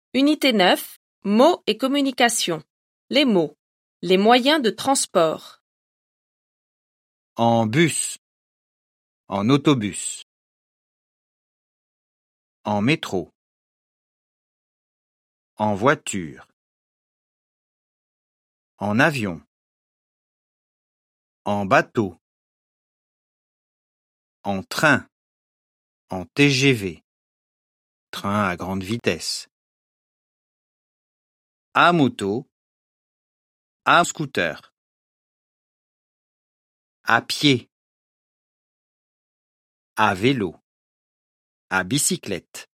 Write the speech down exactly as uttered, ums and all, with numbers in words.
Unité neuf, mots et communication. Les mots. Les moyens de transport. En bus. En autobus. En métro. En voiture. En avion. En bateau. En train. En T G V. Train à grande vitesse. À moto. À scooter. À pied. À vélo. À bicyclette.